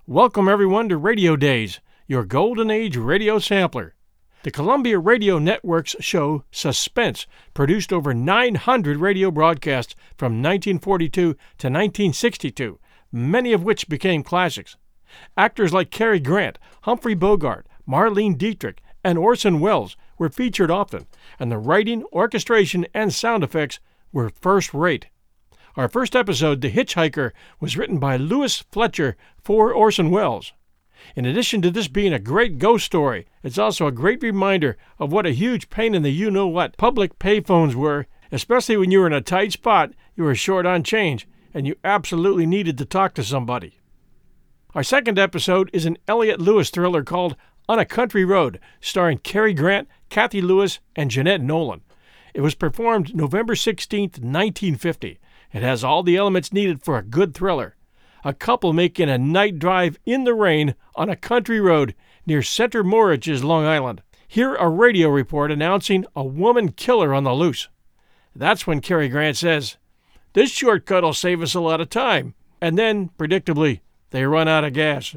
Welcome everyone to Radio Days, your Golden Age radio sampler. The Columbia Radio Network's show Suspense produced over 900 radio broadcasts from 1942 to 1962, many of which became classics. Actors like Cary Grant, Humphrey Bogart, Marlene Dietrich, and Orson Welles were featured often, and the writing, orchestration, and sound effects were first-rate. Our first episode, The Hitchhiker, was written by Louis Fletcher for Orson Welles. In addition to this being a great ghost story, it's also a great reminder of what a huge pain in the you-know-what public payphones were, especially when you were in a tight spot, you were short on change, and you absolutely needed to talk to somebody. Our second episode is an Elliott Lewis thriller called On a Country Road, starring Cary Grant, Cathy Lewis, and Jeanette Nolan. It was performed November 16, 1950. It has all the elements needed for a good thriller. A couple making a night drive in the rain on a country road near Center Moriches, Long Island. Hear a radio report announcing a woman killer on the loose. That's when Cary Grant says, "This shortcut will save us a lot of time." And then, predictably, they run out of gas.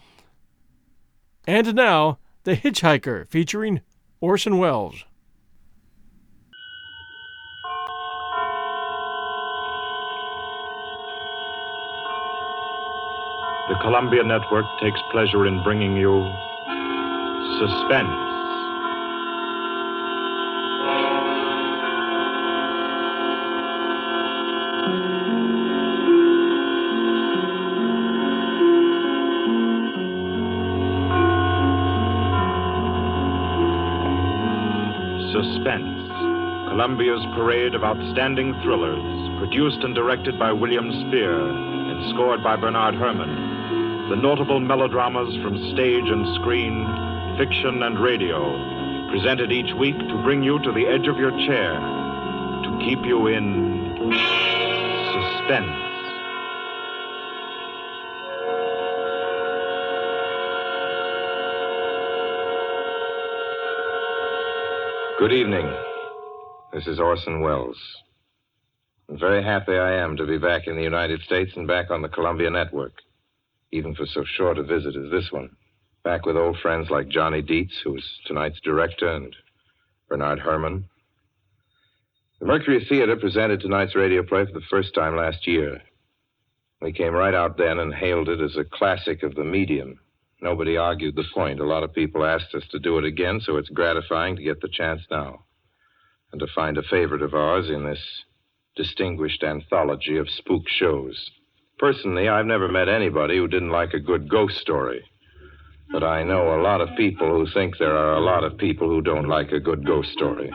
And now, The Hitchhiker, featuring Orson Welles. The Columbia Network takes pleasure in bringing you Suspense. Suspense, Columbia's parade of outstanding thrillers, produced and directed by William Spear and scored by Bernard Herrmann. The notable melodramas from stage and screen, fiction and radio, presented each week to bring you to the edge of your chair, to keep you in suspense. Good evening. This is Orson Welles. I'm very happy I am to be back in the United States and back on the Columbia Network, even for so short a visit as this one. Back with old friends like Johnny Dietz, who is tonight's director, and Bernard Herrmann. The Mercury Theater presented tonight's radio play for the first time last year. We came right out then and hailed it as a classic of the medium. Nobody argued the point. A lot of people asked us to do it again, so it's gratifying to get the chance now, and to find a favorite of ours in this distinguished anthology of spook shows. Personally, I've never met anybody who didn't like a good ghost story. But I know a lot of people who think there are a lot of people who don't like a good ghost story.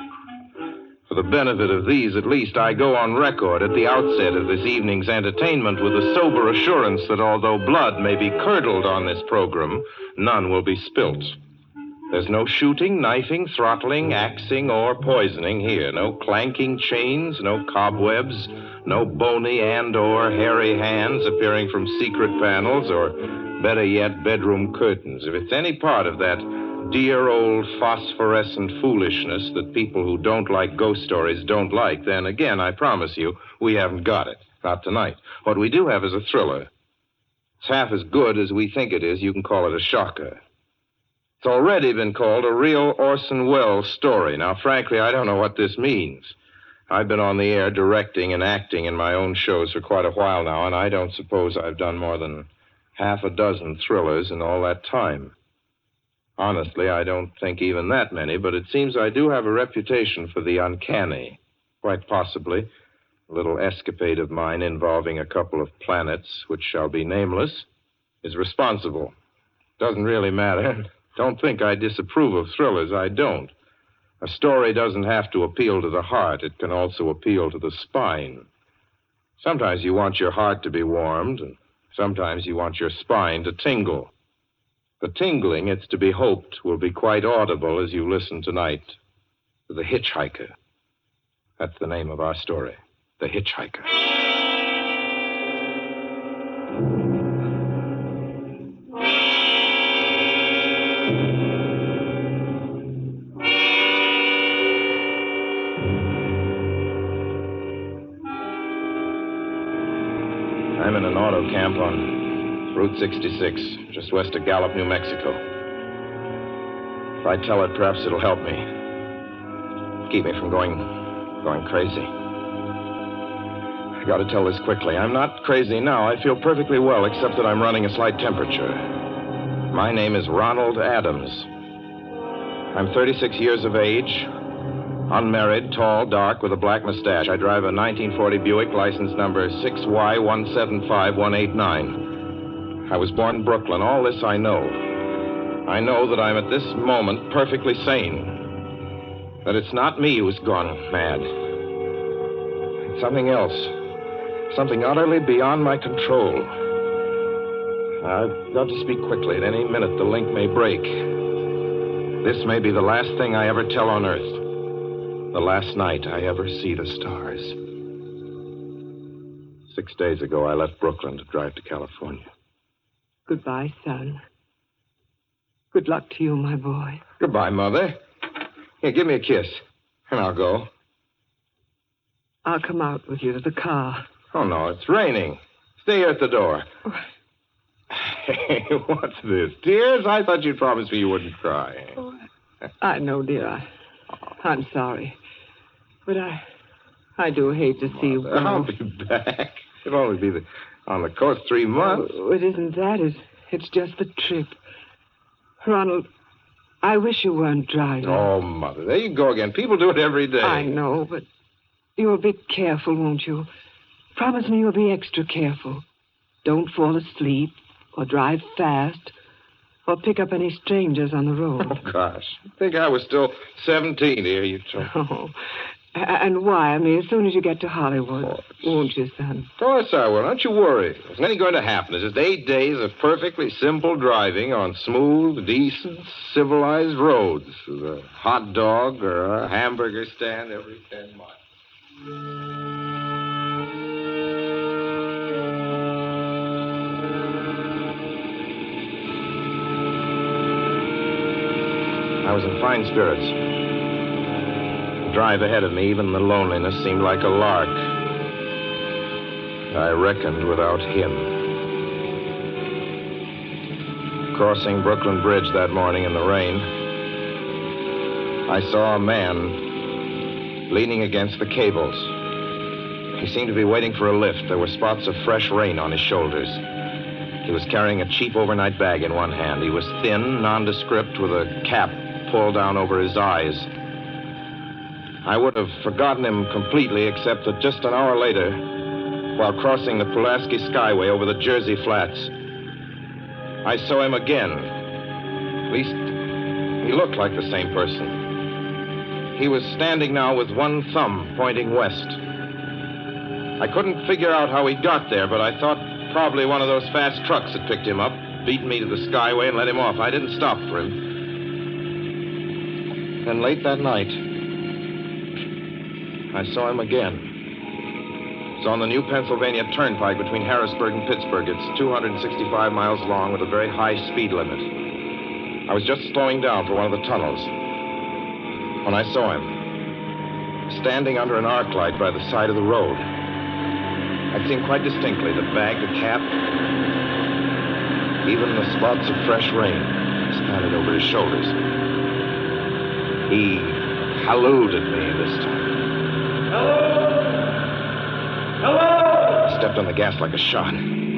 For the benefit of these, at least, I go on record at the outset of this evening's entertainment with the sober assurance that although blood may be curdled on this program, none will be spilt. There's no shooting, knifing, throttling, axing, or poisoning here. No clanking chains, no cobwebs, no bony and or hairy hands appearing from secret panels, or, better yet, bedroom curtains. If it's any part of that dear old phosphorescent foolishness that people who don't like ghost stories don't like, then again, I promise you, we haven't got it. Not tonight. What we do have is a thriller. It's half as good as we think it is. You can call it a shocker. It's already been called a real Orson Welles story. Now, frankly, I don't know what this means. I've been on the air directing and acting in my own shows for quite a while now, and I don't suppose I've done more than half a dozen thrillers in all that time. Honestly, I don't think even that many, but it seems I do have a reputation for the uncanny. Quite possibly, a little escapade of mine involving a couple of planets, which shall be nameless, is responsible. Doesn't really matter. Don't think I disapprove of thrillers. I don't. A story doesn't have to appeal to the heart. It can also appeal to the spine. Sometimes you want your heart to be warmed, and sometimes you want your spine to tingle. The tingling, it's to be hoped, will be quite audible as you listen tonight to The Hitchhiker. That's the name of our story, The Hitchhiker. I'm in an auto camp on Route 66, just west of Gallup, New Mexico. If I tell it, perhaps it'll help me. Keep me from going crazy. I gotta tell this quickly. I'm not crazy now. I feel perfectly well, except that I'm running a slight temperature. My name is Ronald Adams. I'm 36 years of age, unmarried, tall, dark, with a black mustache. I drive a 1940 Buick, license number 6Y175189. I was born in Brooklyn. All this I know. I know that I'm at this moment perfectly sane. That it's not me who's gone mad. It's something else. Something utterly beyond my control. I've got to speak quickly. At any minute, the link may break. This may be the last thing I ever tell on Earth. The last night I ever see the stars. 6 days ago, I left Brooklyn to drive to California. Goodbye, son. Good luck to you, my boy. Goodbye, Mother. Here, give me a kiss, and I'll go. I'll come out with you to the car. Oh, no, it's raining. Stay here at the door. Hey, what's this? Tears? I thought you'd promised me you wouldn't cry. Oh, I know, dear. I'm sorry. But I do hate to see you go. I'll be back. It'll only be on the coast 3 months. Oh, it isn't that. It's just the trip. Ronald, I wish you weren't driving. Oh, Mother, there you go again. People do it every day. I know, but you'll be careful, won't you? Promise me you'll be extra careful. Don't fall asleep or drive fast or pick up any strangers on the road. Oh, gosh. I think I was still 17 here, you told me. Oh, and wire me as soon as you get to Hollywood, won't you, son? Of course I will. Don't you worry. There's nothing going to happen. It's just 8 days of perfectly simple driving on smooth, decent, civilized roads with a hot dog or a hamburger stand every 10 miles. I was in fine spirits. The drive ahead of me, even the loneliness, seemed like a lark. I reckoned without him. Crossing Brooklyn Bridge that morning in the rain, I saw a man leaning against the cables. He seemed to be waiting for a lift. There were spots of fresh rain on his shoulders. He was carrying a cheap overnight bag in one hand. He was thin, nondescript, with a cap pulled down over his eyes. I would have forgotten him completely, except that just an hour later, while crossing the Pulaski Skyway over the Jersey Flats, I saw him again. At least, he looked like the same person. He was standing now with one thumb pointing west. I couldn't figure out how he got there, but I thought probably one of those fast trucks had picked him up, beaten me to the Skyway, and let him off. I didn't stop for him. Then late that night, I saw him again. It was on the new Pennsylvania Turnpike between Harrisburg and Pittsburgh. It's 265 miles long with a very high speed limit. I was just slowing down for one of the tunnels when I saw him, standing under an arc light by the side of the road. I'd seen quite distinctly the bag, the cap, even the spots of fresh rain spattered over his shoulders. He hallooed at me this time. Hello! Hello! I stepped on the gas like a shot.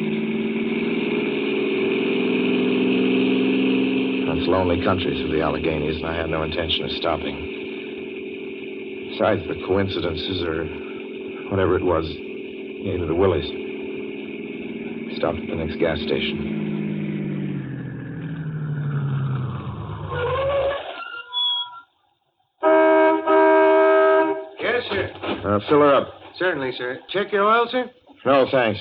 That's lonely country through the Alleghenies, and I had no intention of stopping. Besides, the coincidences, or whatever it was, gave me the willies. Stopped at the next gas station. Fill her up. Certainly, sir. Check your oil, sir? No, thanks.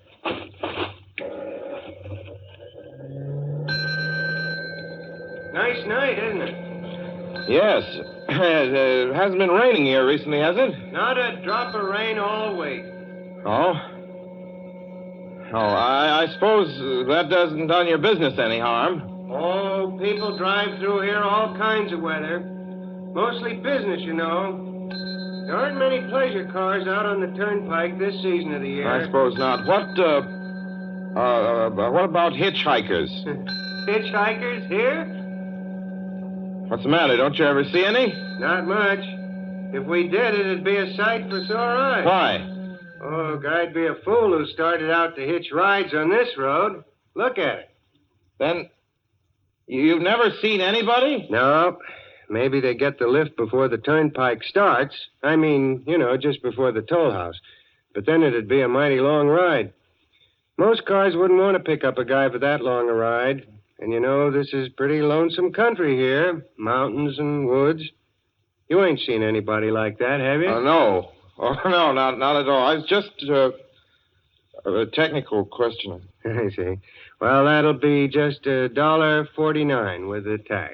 Nice night, isn't it? Yes. It hasn't been raining here recently, has it? Not a drop of rain all week. Oh? Oh, I suppose that doesn't done your business any harm. Oh, people drive through here all kinds of weather. Mostly business, you know. There aren't many pleasure cars out on the turnpike this season of the year. I suppose not. What about hitchhikers? Hitchhikers here? What's the matter? Don't you ever see any? Not much. If we did, it'd be a sight for sore eyes. Why? Oh, I'd be a fool who started out to hitch rides on this road. Look at it. Then you've never seen anybody? No. Maybe they get the lift before the turnpike starts. I mean, just before the toll house. But then it'd be a mighty long ride. Most cars wouldn't want to pick up a guy for that long a ride. And this is pretty lonesome country here. Mountains and woods. You ain't seen anybody like that, have you? No. Oh, no, not at all. I was just a technical question. I see. Well, that'll be just $1.49 with the tax.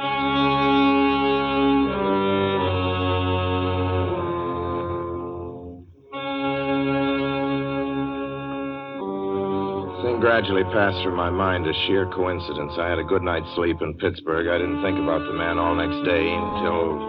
Gradually passed through my mind a sheer coincidence. I had a good night's sleep in Pittsburgh. I didn't think about the man all next day until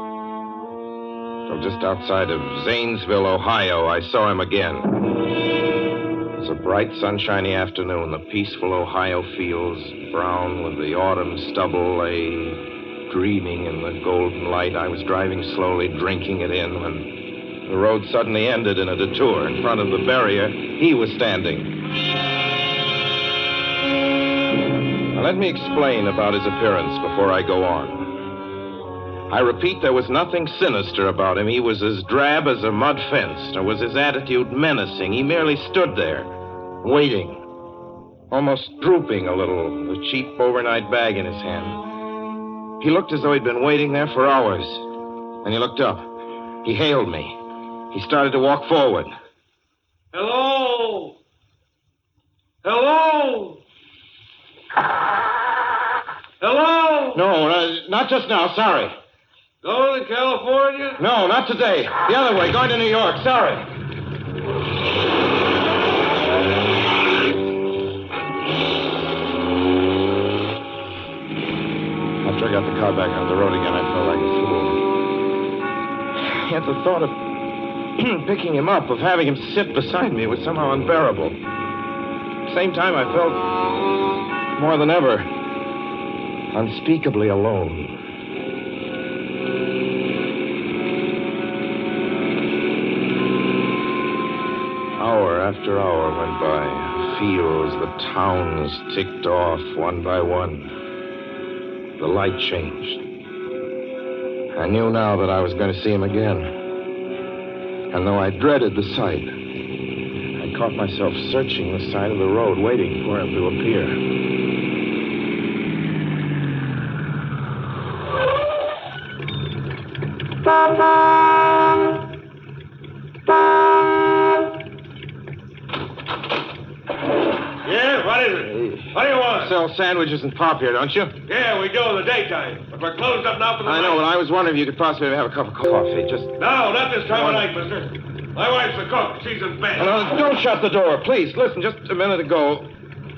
just outside of Zanesville, Ohio, I saw him again. It was a bright, sunshiny afternoon. The peaceful Ohio fields, brown with the autumn stubble, lay dreaming in the golden light. I was driving slowly, drinking it in, when the road suddenly ended in a detour. In front of the barrier, he was standing. Now, let me explain about his appearance before I go on. I repeat, there was nothing sinister about him. He was as drab as a mud fence, nor was his attitude menacing. He merely stood there, waiting, almost drooping a little, a cheap overnight bag in his hand. He looked as though he'd been waiting there for hours. Then he looked up. He hailed me. He started to walk forward. Hello? Hello? Hello? No, not just now. Sorry. Going to California? No, not today. The other way, going to New York. Sorry. After I got the car back on the road again, I felt like a fool. Yet the thought of picking him up, of having him sit beside me, was somehow unbearable. At the same time, I felt more than ever unspeakably alone. Hour after hour went by. Fields, the towns ticked off one by one. The light changed. I knew now that I was going to see him again. And though I dreaded the sight, I caught myself searching the side of the road, waiting for him to appear. Yeah, what is it? What do you want? Sell sandwiches and pop here, don't you? Yeah, we do in the daytime. But we're closed up now for the I know, night. but I was wondering if you could possibly have a cup of coffee. Just... No, not this time of night, mister. My wife's the cook. She's in bed. No, don't shut the door, please. Listen, just a minute ago...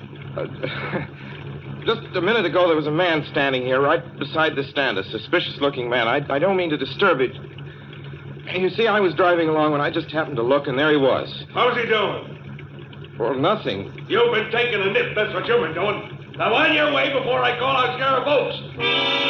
just a minute ago, there was a man standing here right beside the stand, a suspicious-looking man. I don't mean to disturb it. You see, I was driving along when I just happened to look, and there he was. How's he doing? Well, nothing. You've been taking a nip. That's what you've been doing. Now, on your way before I call out Sheriff Oates.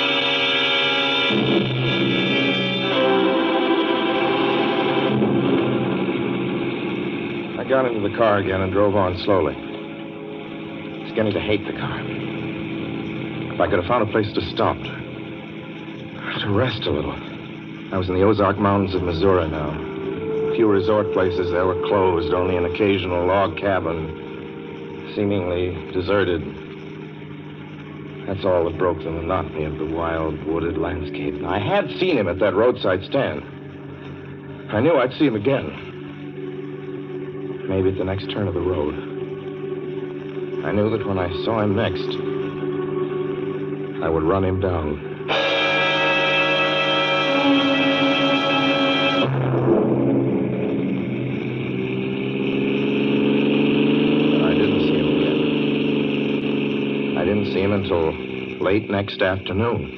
I got into the car again and drove on slowly. I was beginning to hate the car. If I could have found a place to stop, to rest a little. I was in the Ozark Mountains of Missouri now. A few resort places there were closed, only an occasional log cabin, seemingly deserted. That's all that broke the monotony of the wild, wooded landscape. I had seen him at that roadside stand. I knew I'd see him again. Maybe at the next turn of the road. I knew that when I saw him next, I would run him down. See him until late next afternoon.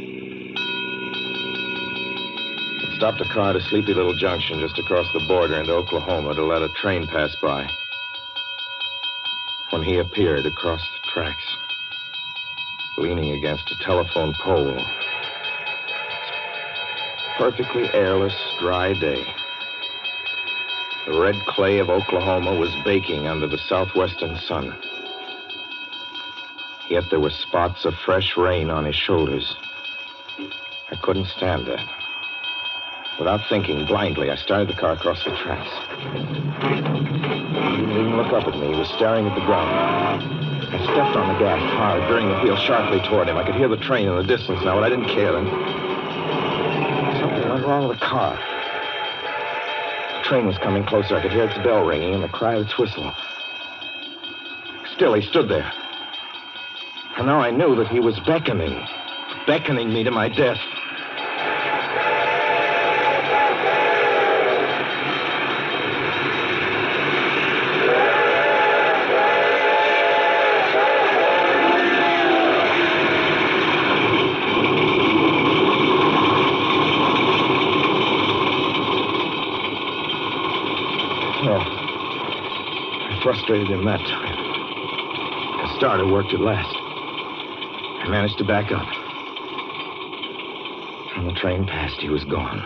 I stopped a car at a sleepy little junction just across the border into Oklahoma to let a train pass by. when he appeared across the tracks, leaning against a telephone pole. Perfectly airless, dry day. The red clay of Oklahoma was baking under the southwestern sun. Yet there were spots of fresh rain on his shoulders. I couldn't stand that. Without thinking, blindly, I started the car across the tracks. He didn't even look up at me. He was staring at the ground. I stepped on the gas hard, veering the wheel sharply toward him. I could hear the train in the distance now, but I didn't care then. Something went wrong with the car. The train was coming closer. I could hear its bell ringing and the cry of its whistle. Still, he stood there. And now I knew that he was beckoning me to my death. Frustrated him that time. The starter worked at last. I managed to back up. When the train passed, he was gone.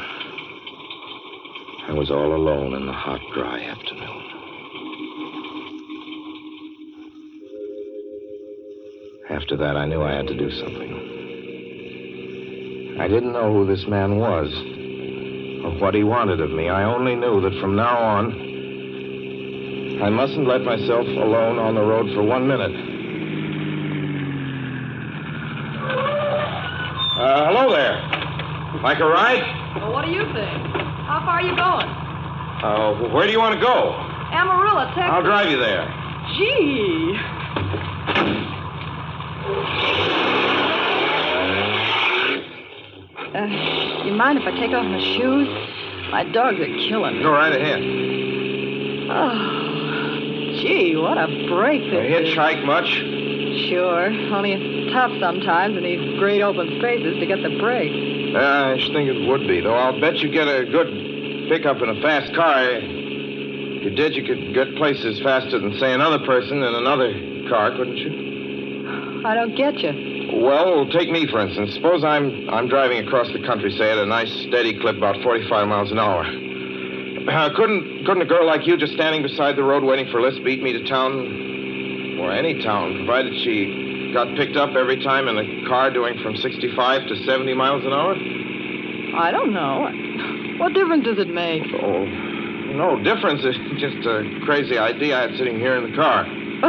I was all alone in the hot, dry afternoon. After that, I knew I had to do something. I didn't know who this man was or what he wanted of me. I only knew that from now on, I mustn't let myself alone on the road for 1 minute. Hello there. Like a ride? Well, what do you think? How far are you going? Where do you want to go? Amarillo, Texas. I'll drive you there. Gee. You mind if I take off my shoes? My dogs are killing me. Go right ahead. Oh, gee, what a break You this is. hitchhike much? Sure, only it's tough sometimes in these great open spaces to get the break. I should think it would be, though I'll bet you get a good pickup in a fast car. If you did, you could get places faster than, say, another person in another car, couldn't you? I don't get you. Well, take me, for instance. Suppose I'm driving across the country, say, at a nice, steady clip, about 45 miles an hour. Couldn't a girl like you just standing beside the road waiting for a lift beat me to town? Or any town, provided she got picked up every time in a car doing from 65 to 70 miles an hour? I don't know. What difference does it make? Oh, no difference. It's just a crazy idea I had sitting here in the car.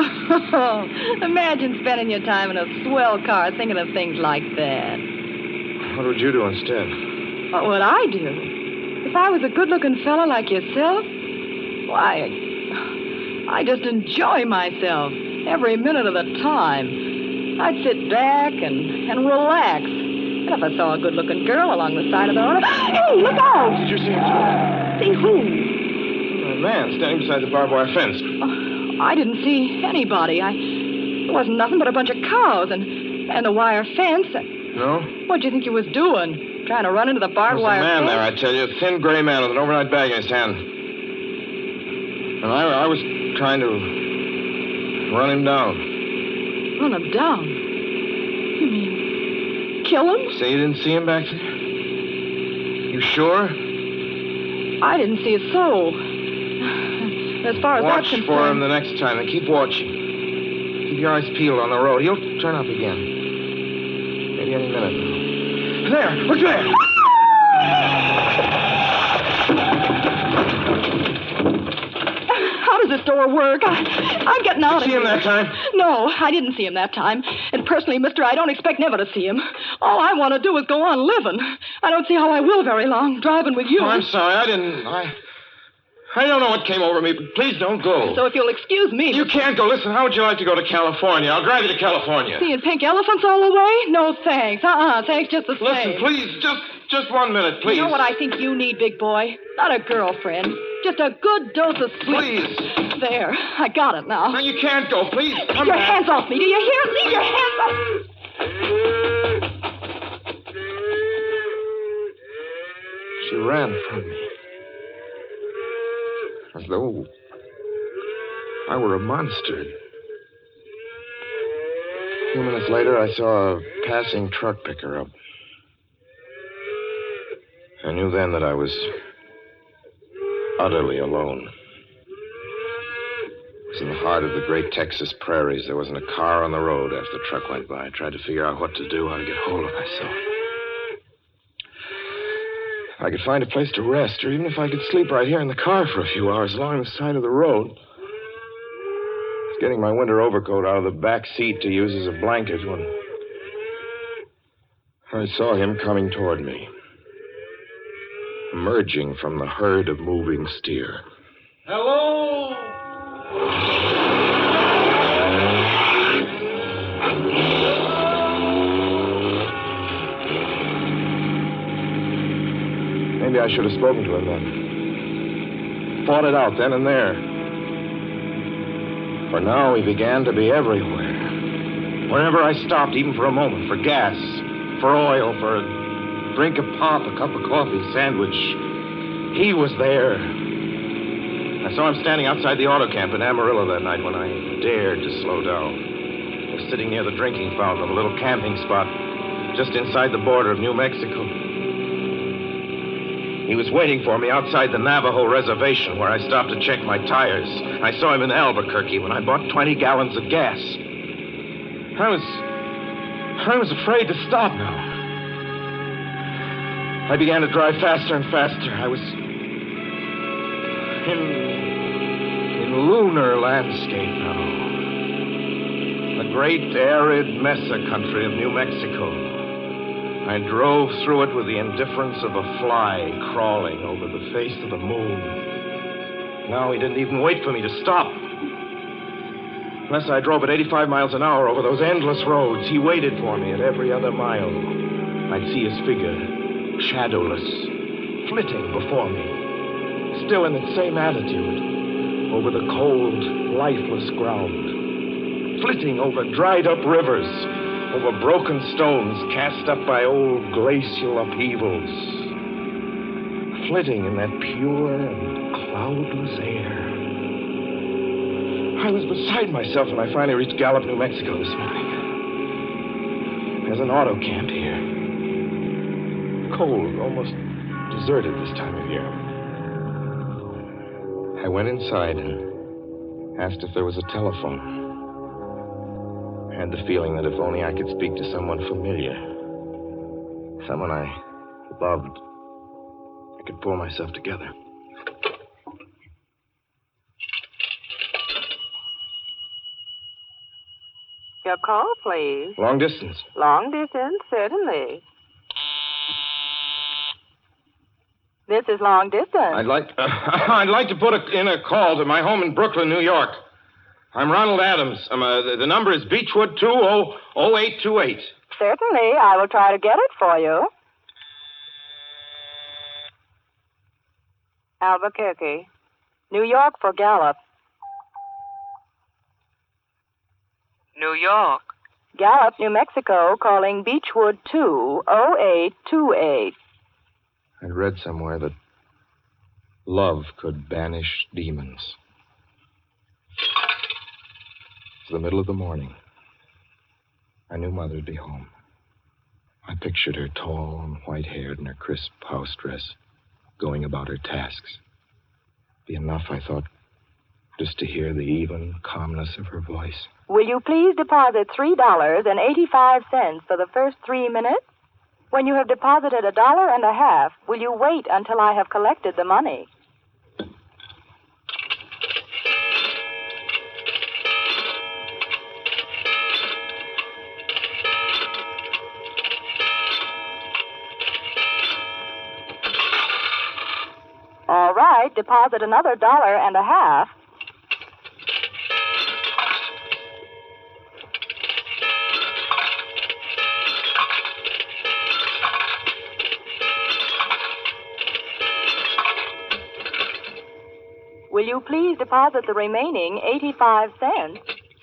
Imagine spending your time in a swell car thinking of things like that. What would you do instead? What would I do? If I was a good-looking fella like yourself, why, I just enjoy myself every minute of the time. I'd sit back and relax. And if I saw a good-looking girl along the side of the road, hey, look out! Did you see him? See who? A man standing beside the barbed wire fence. I didn't see anybody. There wasn't nothing but a bunch of cows and a wire fence. No? What'd you think you was doing? Trying to run into the barbed wire There's a man fence? there, I tell you. A thin gray man with an overnight bag in his hand. And I was trying to run him down. Run him down? You mean kill him? Say you didn't see him back there? You sure? I didn't see a soul. As far as that's Watch concerned... for him the next time and keep watching. Keep your eyes peeled on the road. He'll turn up again. Maybe any minute now. There! Look there! How does this door work? I'm getting out of See here. him that time? No, I didn't see him that time. And personally, mister, I don't expect never to see him. All I want to do is go on living. I don't see how I will very long, driving with you. Oh, I'm sorry. I don't know what came over me, but please don't go. So if you'll excuse me... You can't go. Listen, how would you like to go to California? I'll drive you to California. Seeing pink elephants all the way? No, thanks. Thanks just the same. Listen, please, just 1 minute, please. You know what I think you need, big boy? Not a girlfriend. Just a good dose of sweet... Please. There. I got it now. No, you can't go. Please, Leave come your back. hands off me. Do you hear? Leave your hands off... She ran from me. As though I were a monster. few minutes later, I saw a passing truck pick her up. I knew then that I was utterly alone. It was in the heart of the great Texas prairies. There wasn't a car on the road after the truck went by. I tried to figure out what to do, how to get hold of myself. If I could find a place to rest, or even if I could sleep right here in the car for a few hours along the side of the road. I was getting my winter overcoat out of the back seat to use as a blanket when I saw him coming toward me, emerging from the herd of moving steer. Hello? Maybe I should have spoken to him then. Fought it out then and there. For now, he began to be everywhere. Wherever I stopped, even for a moment, for gas, for oil, for a drink of pop, a cup of coffee, sandwich, he was there. I saw him standing outside the auto camp in Amarillo that night when I dared to slow down. I was sitting near the drinking fountain of a little camping spot just inside the border of New Mexico. He was waiting for me outside the Navajo reservation where I stopped to check my tires. I saw him in Albuquerque when I bought 20 gallons of gas. I was afraid to stop now. I began to drive faster and faster. I was in lunar landscape now. The great arid mesa country of New Mexico. I drove through it with the indifference of a fly crawling over the face of the moon. Now he didn't even wait for me to stop. Unless I drove at 85 miles an hour over those endless roads, he waited for me at every other mile. I'd see his figure, shadowless, flitting before me, still in the same attitude, over the cold, lifeless ground, flitting over dried-up rivers, over broken stones cast up by old glacial upheavals, flitting in that pure and cloudless air. I was beside myself when I finally reached Gallup, New Mexico this morning. There's an auto camp here. Cold, almost deserted this time of year. I went inside and asked if there was a telephone. I had the feeling that if only I could speak to someone familiar, someone I loved, I could pull myself together. Your call, please. Long distance. Long distance, certainly. This is long distance. I'd like to put in a call to my home in Brooklyn, New York. I'm Ronald Adams. The number is Beechwood 20828. Certainly, I will try to get it for you. Albuquerque. New York for Gallup. New York. Gallup, New Mexico, calling Beechwood 20828. I'd read somewhere that love could banish demons. It was the middle of the morning. I knew Mother'd be home. I pictured her tall and white-haired in her crisp house dress, going about her tasks. Be enough, I thought, just to hear the even calmness of her voice. Will you please deposit $3.85 for the first 3 minutes? When you have deposited $1.50, will you wait until I have collected the money? All right, deposit another $1.50. Will you please deposit the remaining 85 cents?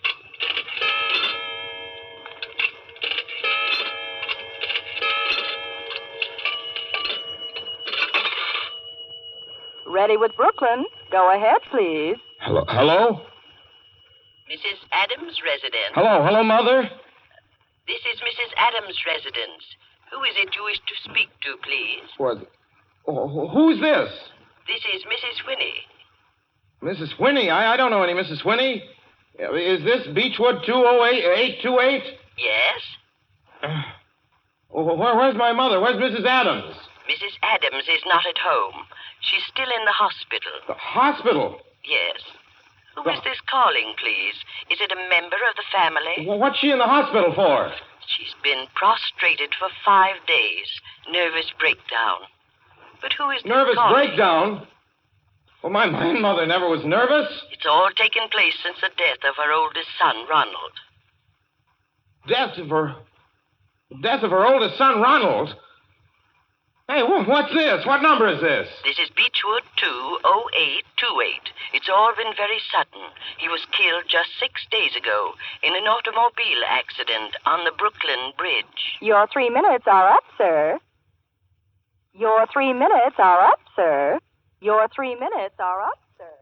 Ready with Brooklyn. Go ahead, please. Hello? Mrs. Adams' residence. Hello, Mother? This is Mrs. Adams' residence. Who is it you wish to speak to, please? What? Oh, who's this? This is Mrs. Whinney. Mrs. Whinney? I don't know any Mrs. Whinney. Is this Beechwood 208-828? Yes? Where's my mother? Where's Mrs. Adams? Mrs. Adams is not at home. She's still in the hospital. The hospital? Yes. Who is this calling, please? Is it a member of the family? Well, what's she in the hospital for? She's been prostrated for 5 days. Nervous breakdown. But who is this Nervous calling? breakdown? Well, my mother never was nervous. It's all taken place since the death of her oldest son, Ronald. Death of her oldest son, Ronald? Hey, what's this? What number is this? This is Beechwood 20828. It's all been very sudden. He was killed just 6 days ago in an automobile accident on the Brooklyn Bridge. Your 3 minutes are up, sir. Your 3 minutes are up, sir. Your 3 minutes are up, sir.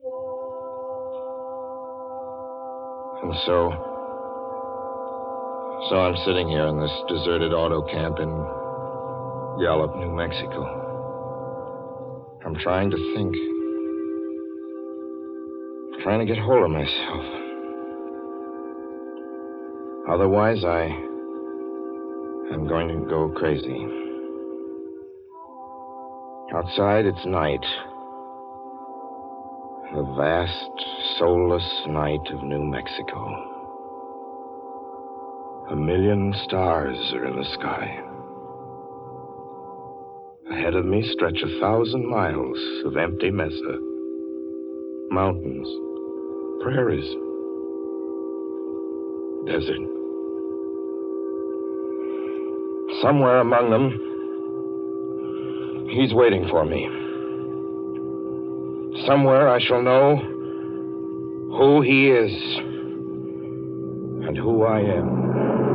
And so I'm sitting here in this deserted auto camp in Gallup, New Mexico. I'm trying to think. Trying to get hold of myself. Otherwise, I'm going to go crazy. Outside, it's night. The vast, soulless night of New Mexico. 1 million stars are in the sky. Ahead of me stretch 1,000 miles of empty mesa. Mountains, prairies, desert. Somewhere among them, he's waiting for me. Somewhere I shall know who he is and who I am.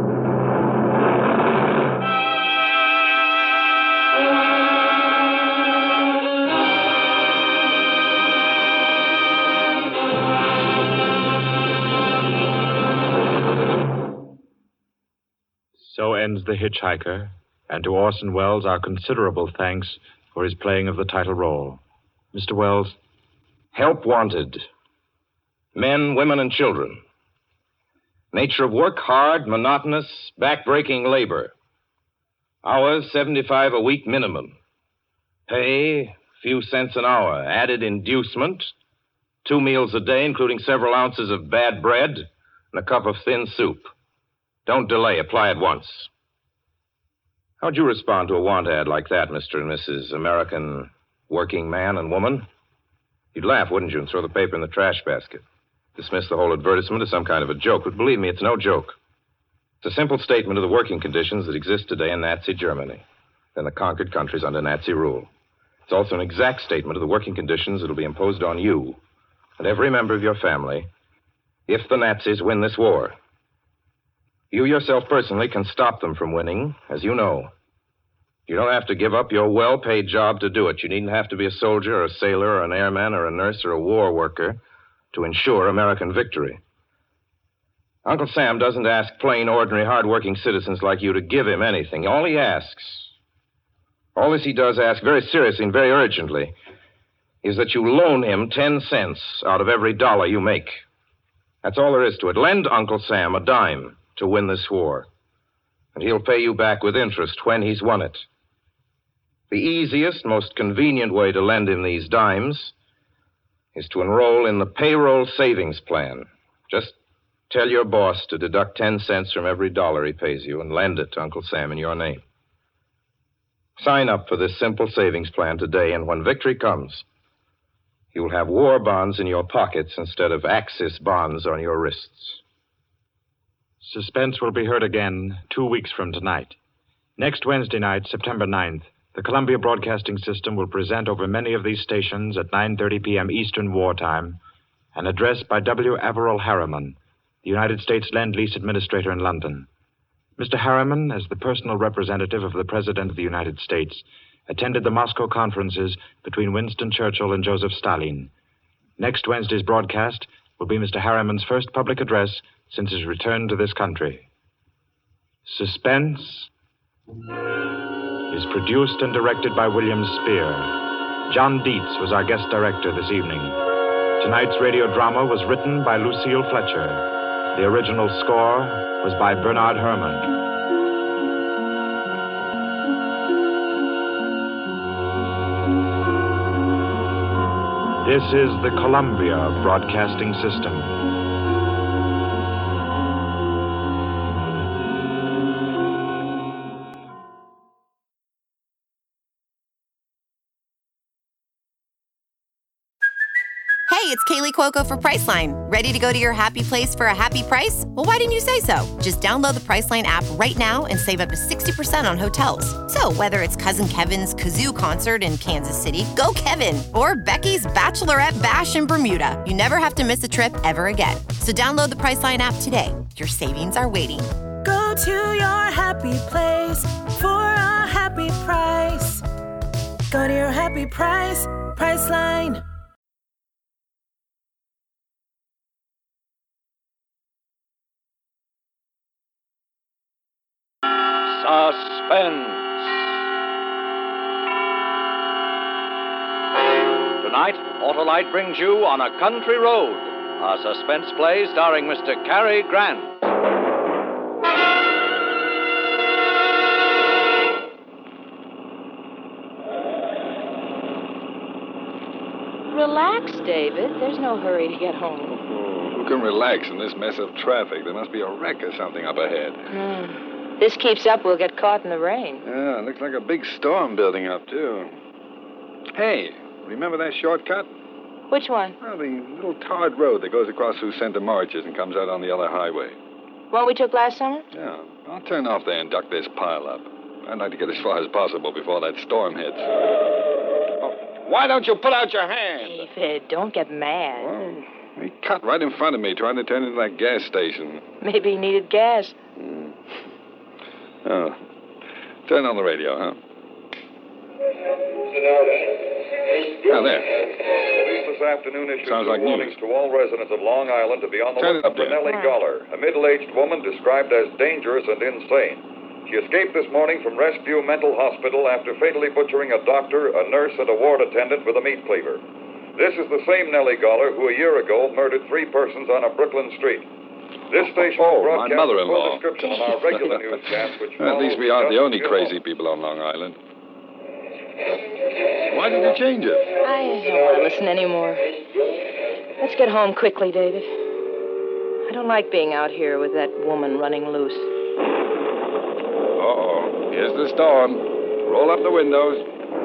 So ends The Hitchhiker, and to Orson Welles our considerable thanks for his playing of the title role. Mr. Welles? Help wanted. Men, women, and children. Nature of work, hard, monotonous, back-breaking labor. Hours, 75 a week minimum. Pay, few cents an hour. Added inducement, 2 meals a day, including several ounces of bad bread and a cup of thin soup. Don't delay. Apply at once. How'd you respond to a want ad like that, Mr. and Mrs. American working man and woman? You'd laugh, wouldn't you, and throw the paper in the trash basket. Dismiss the whole advertisement as some kind of a joke. But believe me, it's no joke. It's a simple statement of the working conditions that exist today in Nazi Germany and the conquered countries under Nazi rule. It's also an exact statement of the working conditions that will be imposed on you and every member of your family if the Nazis win this war. You yourself personally can stop them from winning, as you know. You don't have to give up your well-paid job to do it. You needn't have to be a soldier or a sailor or an airman or a nurse or a war worker to ensure American victory. Uncle Sam doesn't ask plain, ordinary, hard-working citizens like you to give him anything. All he does ask very seriously and very urgently is that you loan him 10 cents out of every dollar you make. That's all there is to it. Lend Uncle Sam a dime to win this war, and he'll pay you back with interest when he's won it. The easiest, most convenient way to lend him these dimes is to enroll in the payroll savings plan. Just tell your boss to deduct 10 cents from every dollar he pays you and lend it to Uncle Sam in your name. Sign up for this simple savings plan today, and when victory comes, you will have war bonds in your pockets instead of Axis bonds on your wrists. Suspense will be heard again 2 weeks from tonight. Next Wednesday night, September 9th, the Columbia Broadcasting System will present over many of these stations at 9:30 p.m. Eastern Wartime an address by W. Averell Harriman, the United States Lend-Lease Administrator in London. Mr. Harriman, as the personal representative of the President of the United States, attended the Moscow conferences between Winston Churchill and Joseph Stalin. Next Wednesday's broadcast will be Mr. Harriman's first public address since his return to this country. Suspense is produced and directed by William Spear. John Dietz was our guest director this evening. Tonight's radio drama was written by Lucille Fletcher. The original score was by Bernard Herrmann. This is the Columbia Broadcasting System. Hey, it's Kaylee Cuoco for Priceline. Ready to go to your happy place for a happy price? Well, why didn't you say so? Just download the Priceline app right now and save up to 60% on hotels. So whether it's Cousin Kevin's Kazoo Concert in Kansas City, go Kevin, or Becky's Bachelorette Bash in Bermuda, you never have to miss a trip ever again. So download the Priceline app today. Your savings are waiting. Go to your happy place for a happy price. Go to your happy price, Priceline. Suspense. Tonight, Autolite brings you On a Country Road, a suspense play starring Mr. Cary Grant. Relax, David. There's no hurry to get home. Oh, who can relax in this mess of traffic? There must be a wreck or something up ahead. This keeps up, we'll get caught in the rain. Yeah, it looks like a big storm building up, too. Hey, remember that shortcut? Which one? Well, the little tarred road that goes across through Center Marches and comes out on the other highway. One we took last summer? Yeah. I'll turn off there and duck this pile up. I'd like to get as far as possible before that storm hits. Oh, why don't you pull out your hand? David, don't get mad. Well, he cut right in front of me trying to turn into that gas station. Maybe he needed gas. Oh. Turn on the radio, huh? Oh, there. Police this afternoon issued Sounds like warnings news. to all residents of Long Island to be on the Turn it lookout up for there. Nellie Goller, a middle-aged woman described as dangerous and insane. She escaped this morning from Rescue Mental Hospital after fatally butchering a doctor, a nurse, and a ward attendant with a meat cleaver. This is the same Nellie Goller who a year ago murdered 3 persons on a Brooklyn street. This station my broadcasts a mother-in-law. full description of our regular newscast, which At least we aren't the follows only just crazy people on Long Island. Why did you change it? I don't want to listen anymore. Let's get home quickly, David. I don't like being out here with that woman running loose. Uh-oh. Here's the storm. Roll up the windows.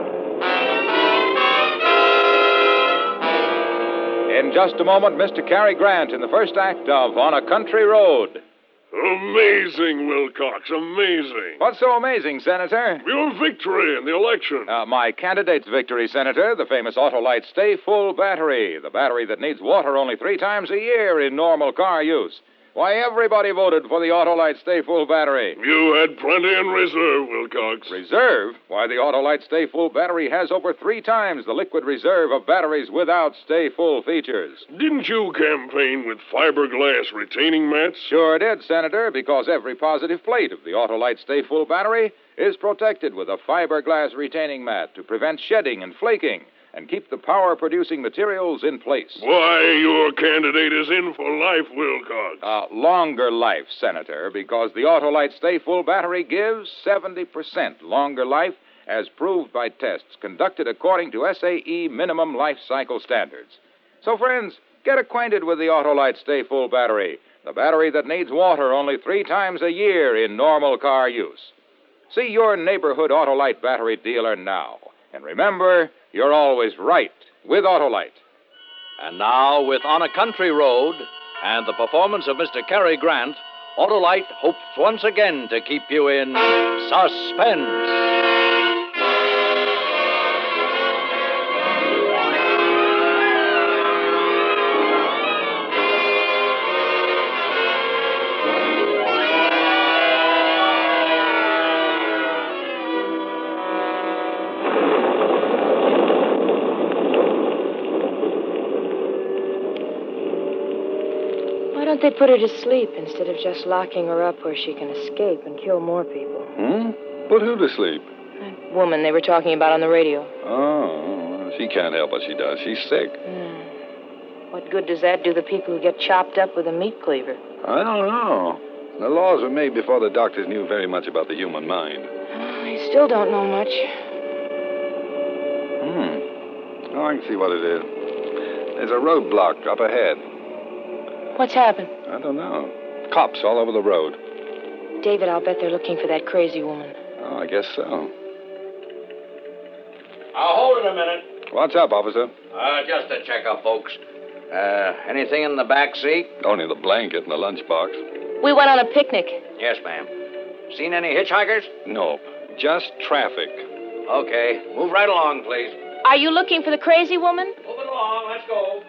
In just a moment, Mr. Cary Grant in the first act of On a Country Road. Amazing, Wilcox, amazing. What's so amazing, Senator? Your victory in the election. My candidate's victory, Senator, the famous Autolite Stay Full battery, the battery that needs water only 3 times a year in normal car use. Why, everybody voted for the Autolite Stay Full battery. You had plenty in reserve, Wilcox. Reserve? Why, the Autolite Stay Full battery has over 3 times the liquid reserve of batteries without Stay Full features. Didn't you campaign with fiberglass retaining mats? Sure did, Senator, because every positive plate of the Autolite Stay Full battery is protected with a fiberglass retaining mat to prevent shedding and flaking and keep the power-producing materials in place. Why, your candidate is in for life, Wilcox. Longer life, Senator, because the Autolite Stay Full battery gives 70% longer life as proved by tests conducted according to SAE minimum life cycle standards. So, friends, get acquainted with the Autolite Stay Full battery, the battery that needs water only 3 times a year in normal car use. See your neighborhood Autolite battery dealer now. And remember, you're always right with Autolite. And now, with On a Country Road and the performance of Mr. Cary Grant, Autolite hopes once again to keep you in suspense. don't they put her to sleep instead of just locking her up where she can escape and kill more people? Put who to sleep? That woman they were talking about on the radio. Oh, she can't help what she does. She's sick. What good does that do the people who get chopped up with a meat cleaver? I don't know. The laws were made before the doctors knew very much about the human mind. I still don't know much. Oh, I can see what it is. There's a roadblock up ahead. What's happened? I don't know. Cops all over the road. David, I'll bet they're looking for that crazy woman. Oh, I guess so. I'll hold it a minute. What's up, officer? Just a checkup, folks. Anything in the back seat? Only the blanket and the lunchbox. We went on a picnic. Yes, ma'am. Seen any hitchhikers? Nope. Just traffic. Okay. Move right along, please. Are you looking for the crazy woman? Moving along. Let's go.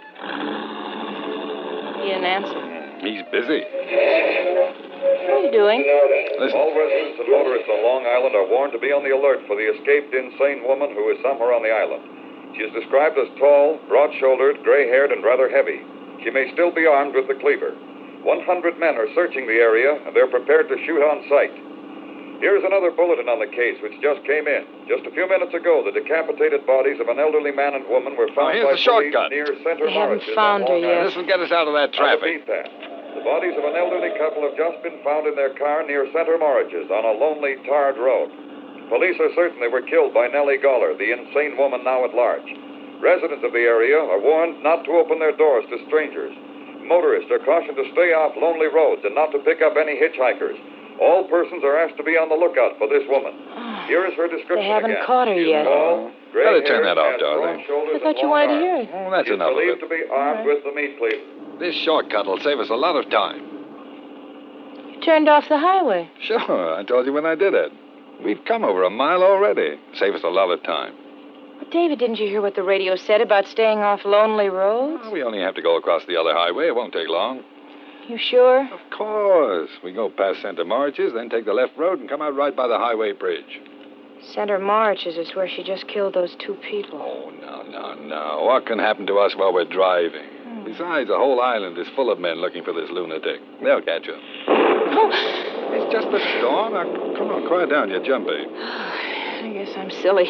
He didn't answer. He's busy. What are you doing? Listen. All residents and motorists on Long Island are warned to be on the alert for the escaped insane woman who is somewhere on the island. She is described as tall, broad-shouldered, gray-haired, and rather heavy. She may still be armed with the cleaver. 100 men are searching the area, and they're prepared to shoot on sight. Here's another bulletin on the case, which just came in. Just a few minutes ago, the decapitated bodies of an elderly man and woman were found here's by the police shortcut. near Center They haven't Mauritius found on her Long yet. Island. This will get us out of that I traffic. repeat that. The bodies of an elderly couple have just been found in their car near Center Mauritius on a lonely, tarred road. Police are certain they were killed by Nellie Goller, the insane woman now at large. Residents of the area are warned not to open their doors to strangers. Motorists are cautioned to stay off lonely roads and not to pick up any hitchhikers. All persons are asked to be on the lookout for this woman. Here is her description They haven't again. caught her She is yet. tall, Better turn that off, gray-haired, has darling. broad shoulders I thought and you long wanted to hear arms. it. Oh, that's She is enough of believed it. to be armed with the meat cleaver. This shortcut will save us a lot of time. You turned off the highway. Sure, I told you when I did it. We've come over a mile already. Save us a lot of time. But David, didn't you hear what the radio said about staying off lonely roads? We only have to go across the other highway. It won't take long. You sure? Of course. We go past Center Mauritius, then take the left road and come out right by the highway bridge. Center Mauritius is where she just killed those two people. Oh, no. What can happen to us while we're driving? Besides, the whole island is full of men looking for this lunatic. They'll catch her. It's just a storm. Now, come on, quiet down. You're jumpy. I guess I'm silly.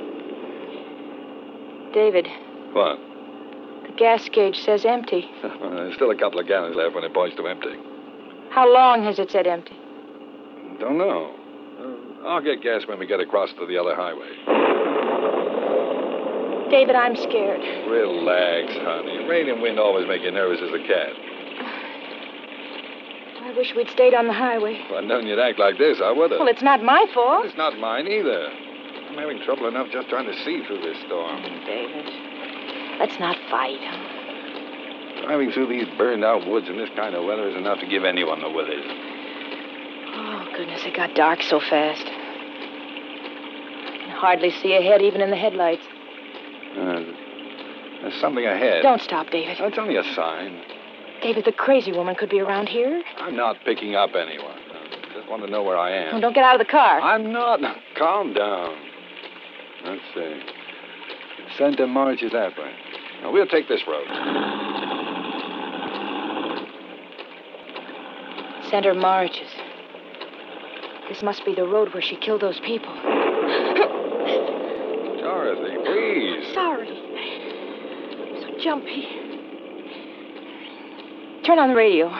David, What? the gas gauge says empty. There's still a couple of gallons left when it points to empty. How long has it said empty? Don't know. I'll get gas when we get across to the other highway. David, I'm scared. Relax, honey. Rain and wind always make you nervous as a cat. I wish we'd stayed on the highway. If I'd known you'd act like this, I would have. Well, it's not my fault. It's not mine either. I'm having trouble enough just trying to see through this storm. David, let's not fight. Driving through these burned-out woods in this kind of weather is enough to give anyone the willies. Oh, goodness, it got dark so fast. I can hardly see ahead, even in the headlights. There's something ahead. Don't stop, David. That's only a sign. David, the crazy woman could be around here. I'm not picking up anyone. I just want to know where I am. Oh, don't get out of the car. I'm not. Now, calm down. Let's see. Center Mauritius that way. Now, we'll take this road. Center Mauritius. This must be the road where she killed those people. Dorothy, please. Sorry. I'm so jumpy. Turn on the radio.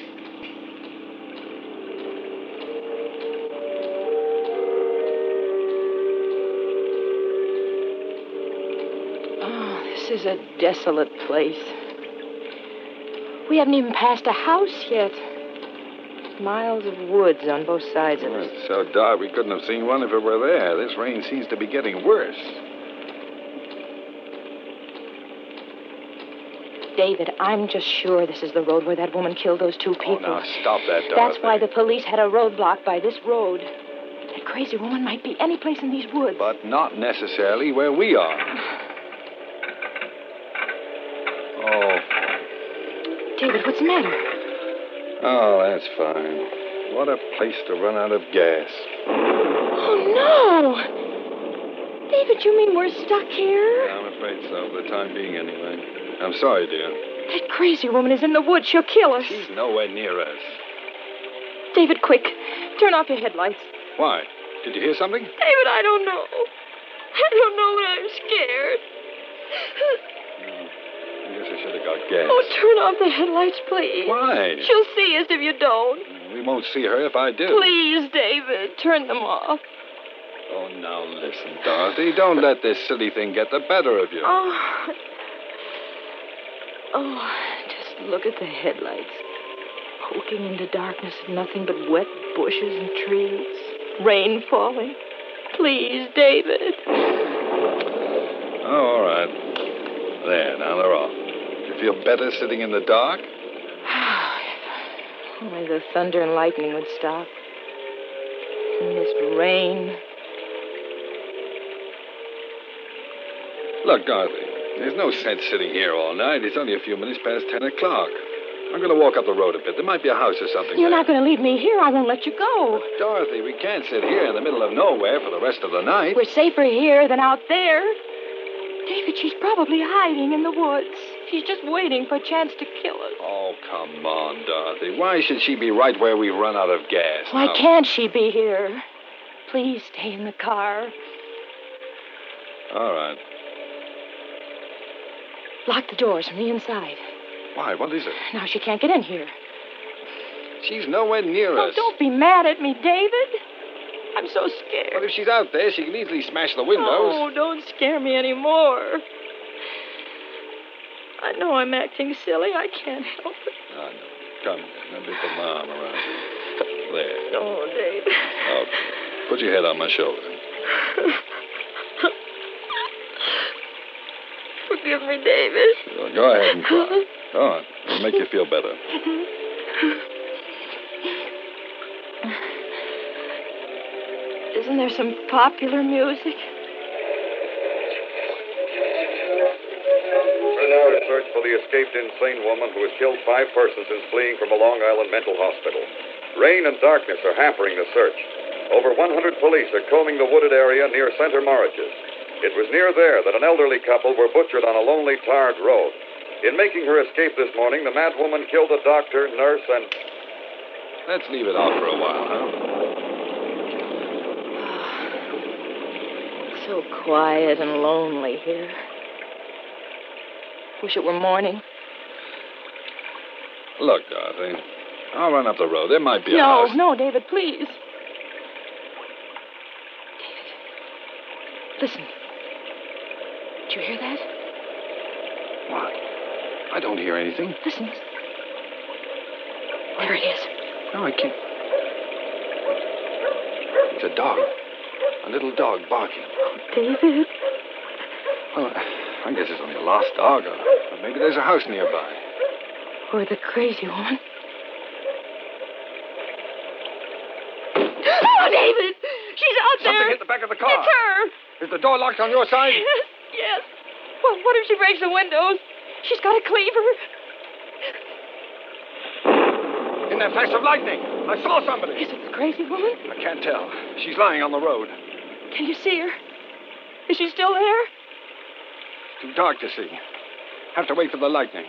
Oh, this is a desolate place. We haven't even passed a house yet. Miles of woods on both sides of us. It's so dark we couldn't have seen one if it were there. This rain seems to be getting worse. David, I'm just sure this is the road where that woman killed those two people. Oh, now stop that, Dorothy. That's why the police had a roadblock by this road. That crazy woman might be any place in these woods. But not necessarily where we are. Oh. David, what's the matter? Oh, that's fine. What a place to run out of gas. Oh, no! David, you mean we're stuck here? Yeah, I'm afraid so, for the time being anyway. I'm sorry, dear. That crazy woman is in the woods. She'll kill us. She's nowhere near us. David, quick. Turn off your headlights. Why? Did you hear something? David, I don't know. I don't know, but I'm scared. I guess I should have got gas. Oh, turn off the headlights, please. Why? She'll see us if you don't. We won't see her if I do. Please, David, turn them off. Oh, now listen, Dorothy. Don't let this silly thing get the better of you. Oh, just look at the headlights. Poking into darkness and nothing but wet bushes and trees. Rain falling. Please, David. Oh, all right. There, now they're off. You feel better sitting in the dark? Only the thunder and lightning would stop. And this rain. Look, Dorothy, there's no sense sitting here all night. It's only a few minutes past 10 o'clock. I'm going to walk up the road a bit. There might be a house or something You're there. not going to leave me here. I won't let you go. Dorothy, we can't sit here in the middle of nowhere for the rest of the night. We're safer here than out there. David, she's probably hiding in the woods. She's just waiting for a chance to kill us. Oh, come on, Dorothy. Why should she be right where we've run out of gas? Why now? can't she be here? Please stay in the car. All right. Lock the doors from the inside. Why? What is it? Now she can't get in here. She's nowhere near us. Don't be mad at me, David. I'm so scared. But if she's out there, she can easily smash the windows. Oh, don't scare me anymore. I know I'm acting silly. I can't help it. Oh, no. Come here. Let me put my arm around you. There. Oh, David. Okay. Put your head on my shoulder. Forgive me, David. Sure, go ahead and cry. Go on. It'll make you feel better. Isn't there some popular music? Now to search for the escaped insane woman who has killed 5 persons since fleeing from a Long Island mental hospital. Rain and darkness are hampering the search. Over 100 police are combing the wooded area near Center Marriages. It was near there that an elderly couple were butchered on a lonely, tarred road. In making her escape this morning, the mad woman killed a doctor, nurse, and... Let's leave it off for a while, huh? So quiet and lonely here. Wish it were morning. Look, Dorothy, I'll run up the road. There might be a No, house. no, David, please. David, listen. Did you hear that? What? I don't hear anything. Listen. There it is. No, I can't. It's a dog. A little dog barking. Oh, David. Well, I guess it's only a lost dog. Or maybe there's a house nearby. Or the crazy woman. Oh, David! She's out there! Something hit the back of the car. It's her! Is the door locked on your side? Yes. Well, what if she breaks the windows? She's got a cleaver. In that flash of lightning, I saw somebody. Is it the crazy woman? I can't tell. She's lying on the road. Can you see her? Is she still there? Too dark to see. Have to wait for the lightning.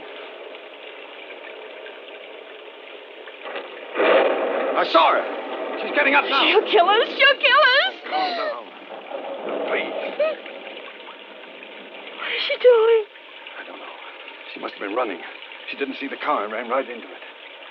I saw her. She's getting up now. She'll kill us. She'll kill us. Calm down. Please. What is she doing? I don't know. She must have been running. She didn't see the car and ran right into it.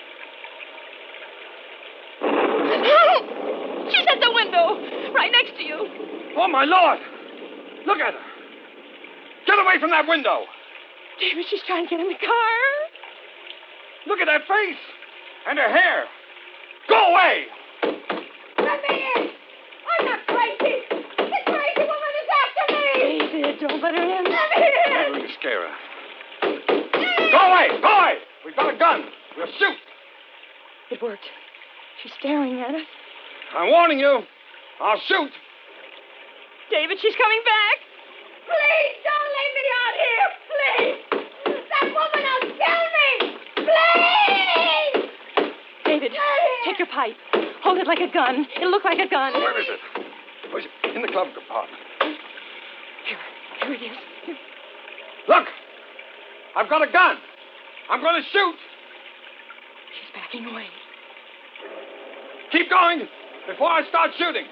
She's at the window, right next to you. Oh, my Lord! Look at her. Get away from that window. David, she's trying to get in the car. Look at that face. And her hair. Go away! Let me in! I'm not crazy! The crazy woman is after me! David, don't let her in. Let me in! Never going to scare her. Go away! Go away! We've got a gun. We'll shoot. It worked. She's staring at us. I'm warning you. I'll shoot. David, she's coming back. Please don't leave me out here! Please! That woman will kill me! Please! David, take your pipe. Hold it like a gun. It'll look like a gun. Where is it? Where's it? In the glove compartment. Here it is. Here. Look! I've got a gun. I'm going to shoot. She's backing away. Keep going before I start shooting.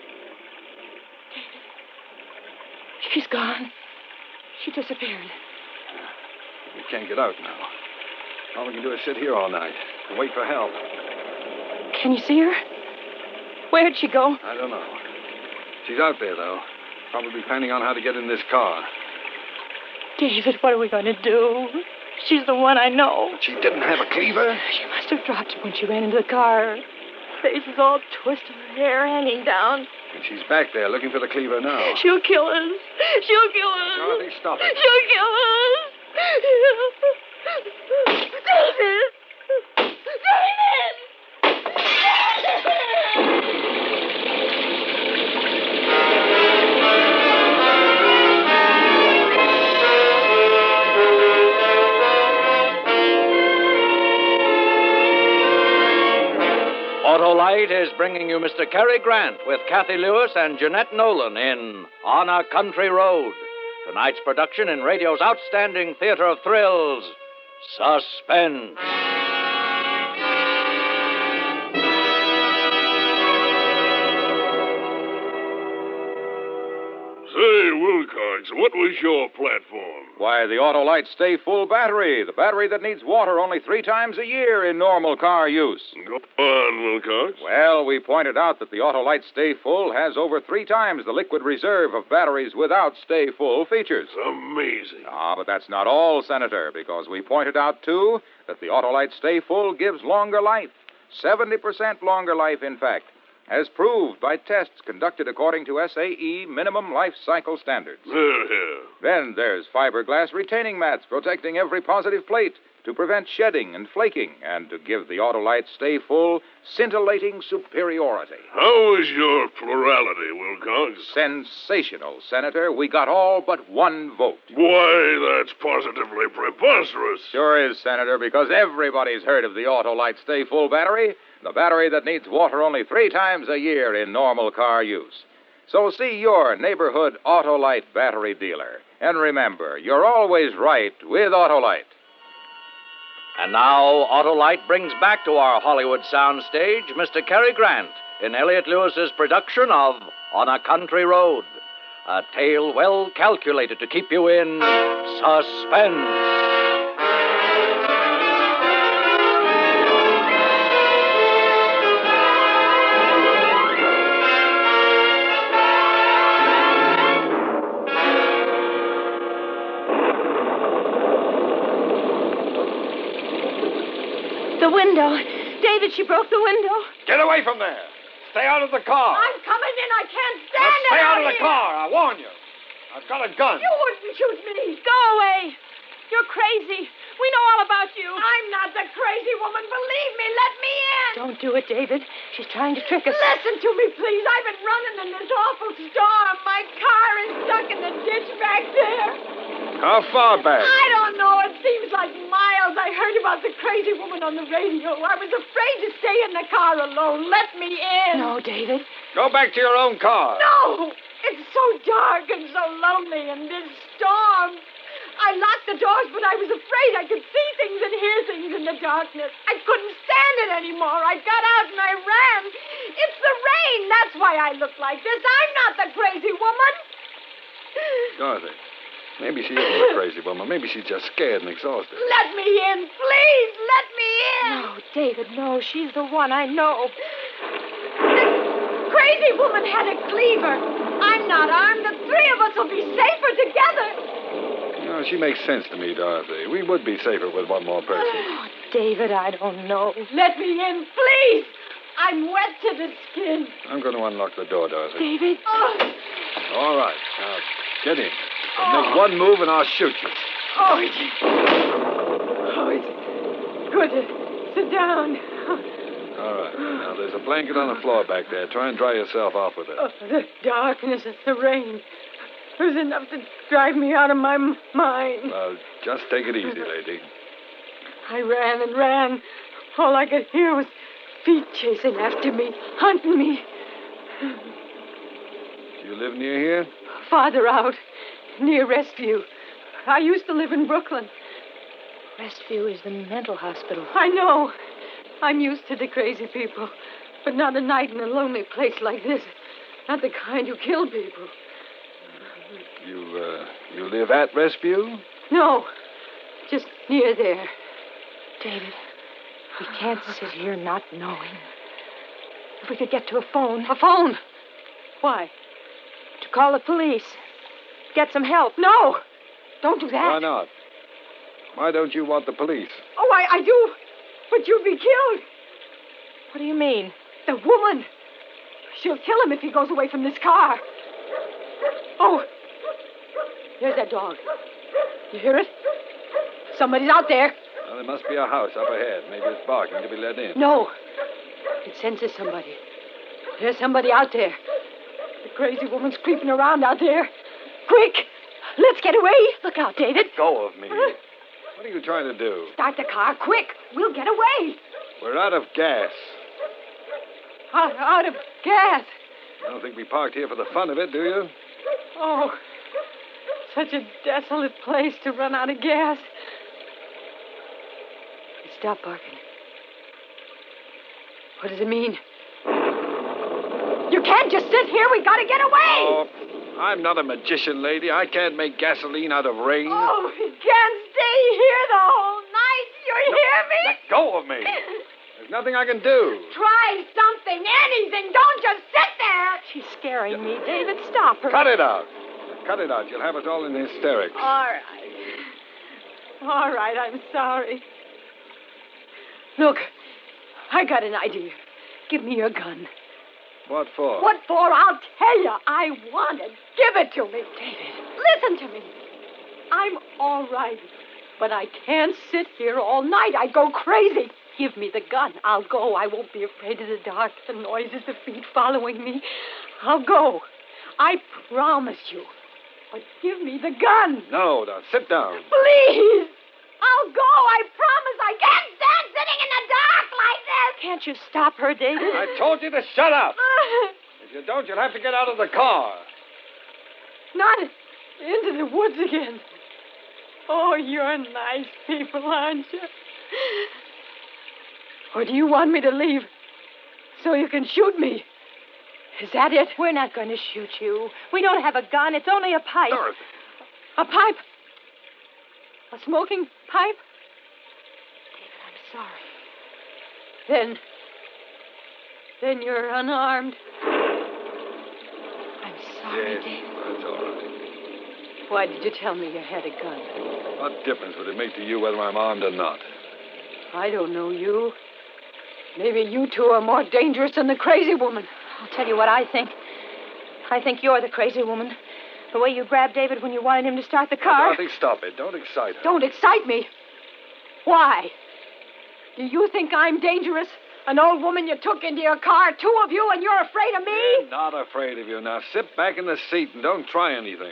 She's gone. She disappeared. We can't get out now. All we can do is sit here all night and wait for help. Can you see her? Where'd she go? I don't know. She's out there, though. Probably planning on how to get in this car. David, what are we going to do? She's the one I know. She didn't have a cleaver? She must have dropped it when she ran into the car. Her face is all twisted, her hair hanging down. And she's back there looking for the cleaver now. She'll kill us. She'll kill us. Dorothy, stop it. She'll kill us. David! David! Autolite is bringing you Mr. Cary Grant with Kathy Lewis and Jeanette Nolan in On a Country Road. Tonight's production in radio's outstanding theater of thrills, Suspense. Say, Wilcox, what was your platform? Why, the Autolite Stay Full battery. The battery that needs water only 3 times a year in normal car use. Go on, Wilcox. Well, we pointed out that the Autolite Stay Full has over 3 times the liquid reserve of batteries without Stay Full features. Amazing. Ah, but that's not all, Senator, because we pointed out, too, that the Autolite Stay Full gives longer life. 70% longer life, in fact, as proved by tests conducted according to SAE minimum life cycle standards. Then there's fiberglass retaining mats protecting every positive plate to prevent shedding and flaking and to give the Autolite Stay Full scintillating superiority. How was your plurality, Wilcox? Sensational, Senator. We got all but 1 vote. Why, that's positively preposterous. Sure is, Senator, because everybody's heard of the Autolite Stay Full battery, the battery that needs water only 3 times a year in normal car use. So see your neighborhood Autolite battery dealer. And remember, you're always right with Autolite. And now, Autolite brings back to our Hollywood soundstage Mr. Cary Grant in Elliot Lewis's production of On a Country Road, a tale well calculated to keep you in suspense. The window. David, she broke the window. Get away from there. Stay out of the car. I'm coming in. I can't stand it. Stay out of the car. I warn you. I've got a gun. You wouldn't shoot me. Go away. You're crazy. We know all about you. I'm not the crazy woman. Believe me. Let me in. Don't do it, David. She's trying to trick us. Listen to me, please. I've been running in this awful storm. My car is stuck in the ditch back there. How far back? I don't know. It seems like miles. I heard about the crazy woman on the radio. I was afraid to stay in the car alone. Let me in. No, David. Go back to your own car. No. It's so dark and so lonely in this storm. I locked the doors, but I was afraid I could see things and hear things in the darkness. I couldn't stand it anymore. I got out and I ran. It's the rain. That's why I look like this. I'm not the crazy woman. Dorothy, maybe she isn't a crazy woman. Maybe she's just scared and exhausted. Let me in, please. Let me in. No, David, no. She's the one I know. This crazy woman had a cleaver. I'm not armed. The 3 of us will be safer together. No, she makes sense to me, Dorothy. We would be safer with one more person. Oh, David, I don't know. Let me in, please. I'm wet to the skin. I'm going to unlock the door, Dorothy. David. Oh. All right. Now, get in. Make one move and I'll shoot you. Oh, it's good to sit down. All right. Now, there's a blanket on the floor back there. Try and dry yourself off with it. Oh, the darkness and the rain. It was enough to drive me out of my mind. Well, just take it easy, lady. I ran and ran. All I could hear was feet chasing after me, hunting me. Do you live near here? Farther out, near Rescue. I used to live in Brooklyn. Restview is the mental hospital. I know. I'm used to the crazy people. But not a night in a lonely place like this. Not the kind who kill people. You live at Restview? No. Just near there. David, we can't sit here not knowing. If we could get to a phone. A phone? Why? To call the police. Get some help. No! Don't do that. Why not? Why don't you want the police? Oh, I do. But you'll be killed. What do you mean? The woman. She'll kill him if he goes away from this car. Oh, there's that dog. You hear it? Somebody's out there. Well, there must be a house up ahead. Maybe it's barking to be let in. No. It senses somebody. There's somebody out there. The crazy woman's creeping around out there. Quick! Let's get away. Look out, David. Let go of me. What are you trying to do? Start the car, quick. We'll get away. We're out of gas. Out of gas. I don't think we parked here for the fun of it, do you? Oh, such a desolate place to run out of gas. Stop barking. What does it mean? You can't just sit here. We gotta get away. Oh, I'm not a magician, lady. I can't make gasoline out of rain. Oh, we can't stay here the whole night. You hear me? Let go of me. There's nothing I can do. Try something, anything. Don't just sit there. She's scaring me. David, stop her. Cut it out. Cut it out. You'll have us all in hysterics. All right, I'm sorry. Look, I got an idea. Give me your gun. What for? What for? I'll tell you. I want it. Give it to me. David. Listen to me. I'm all right, but I can't sit here all night. I'd go crazy. Give me the gun. I'll go. I won't be afraid of the dark, the noises, the feet following me. I'll go. I promise you. But give me the gun. No, now, sit down. Please. I'll go. I promise. I can't stand sitting in the dark like this. Can't you stop her, David? I told you to shut up. If you don't, you'll have to get out of the car. Not into the woods again. Oh, you're nice people, aren't you? Or do you want me to leave so you can shoot me? Is that it? We're not going to shoot you. We don't have a gun. It's only a pipe. Dorothy. A pipe? A smoking pipe? David, I'm sorry. Then you're unarmed. I'm sorry, Yes, David. that's all right. Why did you tell me you had a gun? What difference would it make to you whether I'm armed or not? I don't know you. Maybe you two are more dangerous than the crazy woman. I'll tell you what I think. I think you're the crazy woman. The way you grabbed David when you wanted him to start the car. Dorothy, stop it. Don't excite her. Don't excite me. Why? Do you think I'm dangerous? An old woman you took into your car, two of you, and you're afraid of me? I'm not afraid of you. Now, sit back in the seat and don't try anything.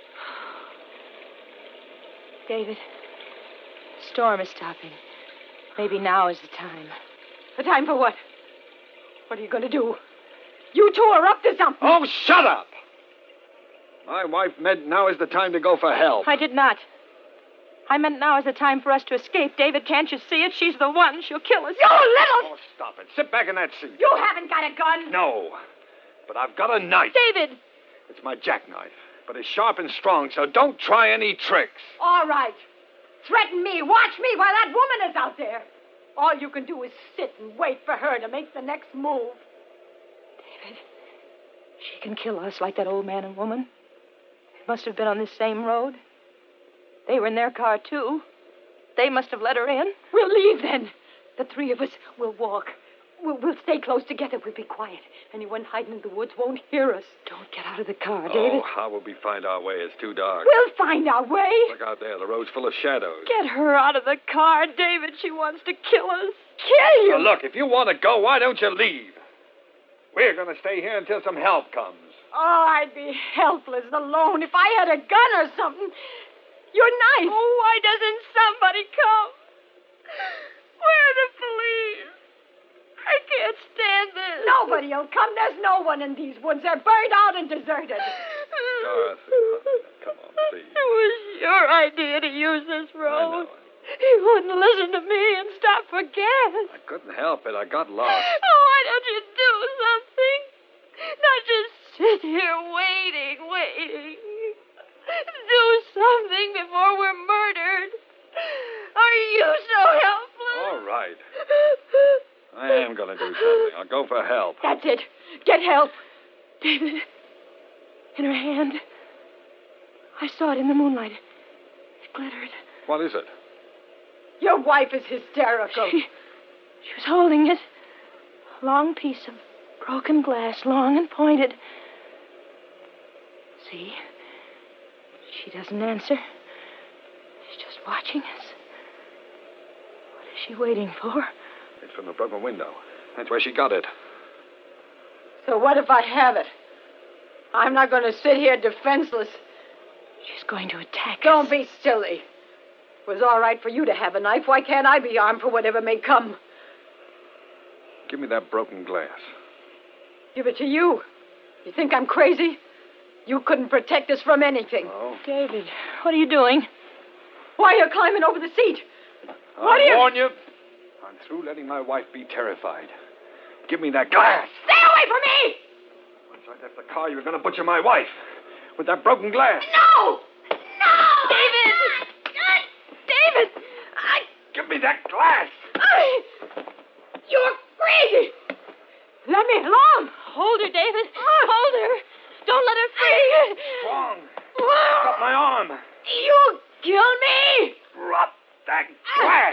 David, the storm is stopping. Maybe now is the time. The time for what? What are you going to do? You two are up to something. Oh, shut up! My wife meant now is the time to go for help. I did not. I meant now is the time for us to escape. David, can't you see it? She's the one. She'll kill us. You little... Oh, stop it. Sit back in that seat. You haven't got a gun. No, but I've got a knife. David! It's my jackknife, but it's sharp and strong, so don't try any tricks. All right. Threaten me. Watch me while that woman is out there. All you can do is sit and wait for her to make the next move. David, she can kill us like that old man and woman. They must have been on this same road. They were in their car, too. They must have let her in. We'll leave, then. The three of us will walk. We'll stay close together. We'll be quiet. Anyone hiding in the woods won't hear us. Don't get out of the car, David. Oh, how will we find our way? It's too dark. We'll find our way. Look out there. The road's full of shadows. Get her out of the car, David. She wants to kill us. Kill you? Now, look, if you want to go, why don't you leave? We're going to stay here until some help comes. Oh, I'd be helpless alone if I had a gun or something. Your knife. Oh, why doesn't somebody come? Where are the police? I can't stand this. Nobody'll come. There's no one in these woods. They're burned out and deserted. Dorothy, come on, please. It was your idea to use this road. He wouldn't listen to me and stop for gas. I couldn't help it. I got lost. Oh, why don't you do something? Not just sit here waiting. Do something before we're murdered. Are you so helpless? All right. I am going to do something. I'll go for help. That's it. Get help. David, in her hand. I saw it in the moonlight. It glittered. What is it? Your wife is hysterical. She was holding it. A long piece of broken glass, long and pointed. See? She doesn't answer. She's just watching us. What is she waiting for? It's from the broken window. That's where she got it. So what if I have it? I'm not going to sit here defenseless. She's going to attack us. Don't be silly. It was all right for you to have a knife. Why can't I be armed for whatever may come? Give me that broken glass. Give it to you. You think I'm crazy? You couldn't protect us from anything. Oh. David, what are you doing? Why are you climbing over the seat? What are you... I warn you. I'm through letting my wife be terrified. Give me that glass. Stay away from me! Once I left the car, you were going to butcher my wife. With that broken glass. No! No! David! Give me that glass! You're crazy! Let me alone! Hold her, David. Hold her. Don't let her free. Strong. Got my arm. You'll kill me! Drop that glass!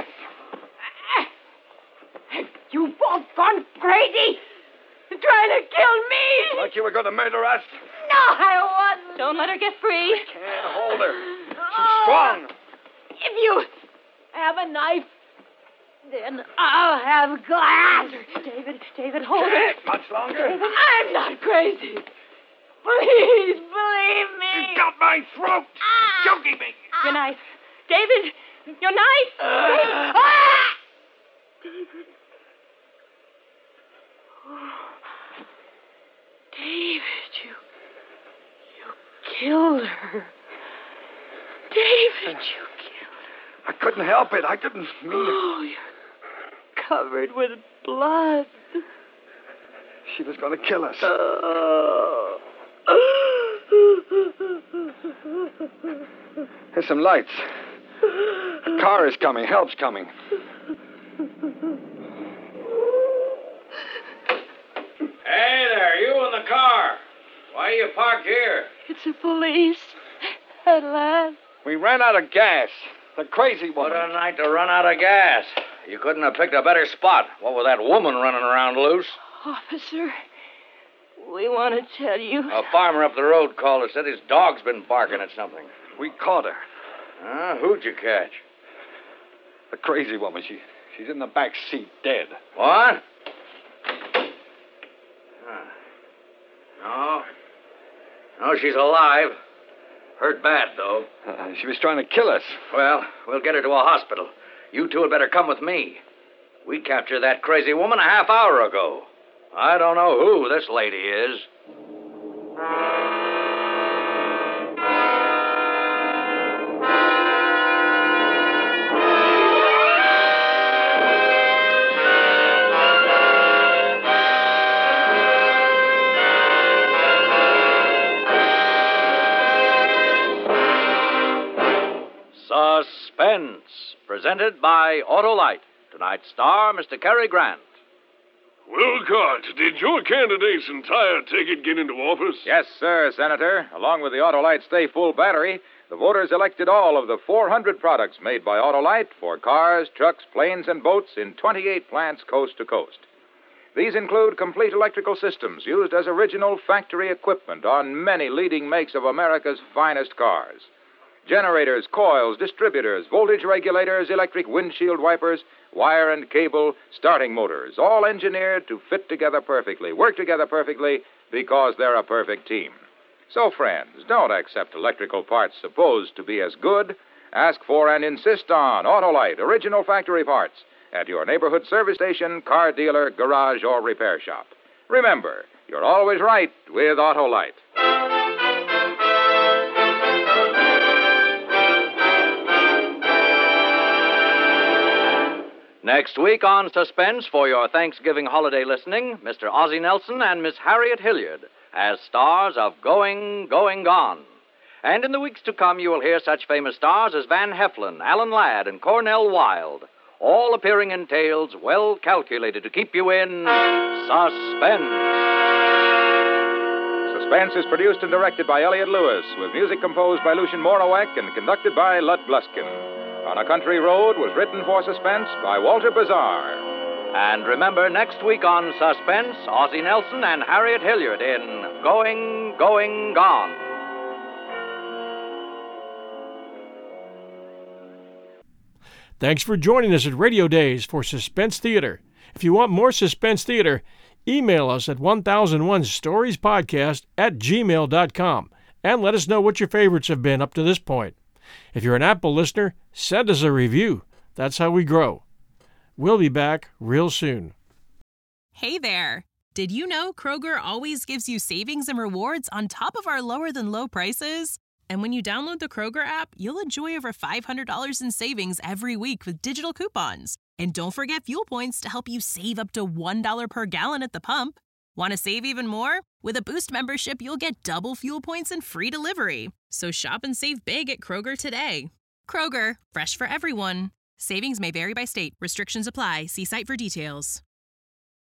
Have you both gone crazy? Trying to kill me? Like you were going to murder us? No, I wasn't. Don't let her get free. I can't hold her. She's strong. If you have a knife, then I'll have glass. David, hold her. Much longer. I'm not crazy. Please believe me. You got my throat. Choking me. Your knife. David, your knife. David. Oh. David, you killed her. David, you killed her. I couldn't help it. I didn't mean it. Oh, you're covered with blood. She was going to kill us. There's some lights. A car is coming. Help's coming. Hey there, you in the car. Why are you parked here? It's the police. At last. We ran out of gas. The crazy What woman. a night to run out of gas. You couldn't have picked a better spot. What with that woman running around loose? Officer, we want to tell you. A farmer up the road called us, said his dog's been barking at something. We caught her. Who'd you catch? The crazy woman. She's in the back seat, dead. What? No, she's alive. Hurt bad, though. She was trying to kill us. Well, we'll get her to a hospital. You two had better come with me. We captured that crazy woman a half hour ago. I don't know who this lady is. Suspense, presented by Autolite. Tonight's star, Mr. Cary Grant. Wilcott, did your candidate's entire ticket get into office? Yes, sir, Senator. Along with the Autolite Stay Full battery, the voters elected all of the 400 products made by Autolite for cars, trucks, planes, and boats in 28 plants coast to coast. These include complete electrical systems used as original factory equipment on many leading makes of America's finest cars. Generators, coils, distributors, voltage regulators, electric windshield wipers, wire and cable, starting motors, all engineered to fit together perfectly, work together perfectly, because they're a perfect team. So, friends, don't accept electrical parts supposed to be as good. Ask for and insist on Autolite original factory parts at your neighborhood service station, car dealer, garage, or repair shop. Remember, you're always right with Autolite. Next week on Suspense for your Thanksgiving holiday listening, Mr. Ozzie Nelson and Miss Harriet Hilliard as stars of Going, Going, Gone. And in the weeks to come, you will hear such famous stars as Van Heflin, Alan Ladd, and Cornell Wilde, all appearing in tales well calculated to keep you in suspense. Suspense is produced and directed by Elliott Lewis, with music composed by Lucien Morawek and conducted by Lud Bluskin. On a Country Road was written for Suspense by Walter Bazar. And remember, next week on Suspense, Ozzie Nelson and Harriet Hilliard in Going, Going, Gone. Thanks for joining us at Radio Days for Suspense Theater. If you want more Suspense Theater, email us at 1001storiespodcast@gmail.com and let us know what your favorites have been up to this point. If you're an Apple listener, send us a review. That's how we grow. We'll be back real soon. Hey there! Did you know Kroger always gives you savings and rewards on top of our lower-than-low prices? And when you download the Kroger app, you'll enjoy over $500 in savings every week with digital coupons. And don't forget fuel points to help you save up to $1 per gallon at the pump. Want to save even more? With a Boost membership, you'll get double fuel points and free delivery. So shop and save big at Kroger today. Kroger, fresh for everyone. Savings may vary by state. Restrictions apply. See site for details.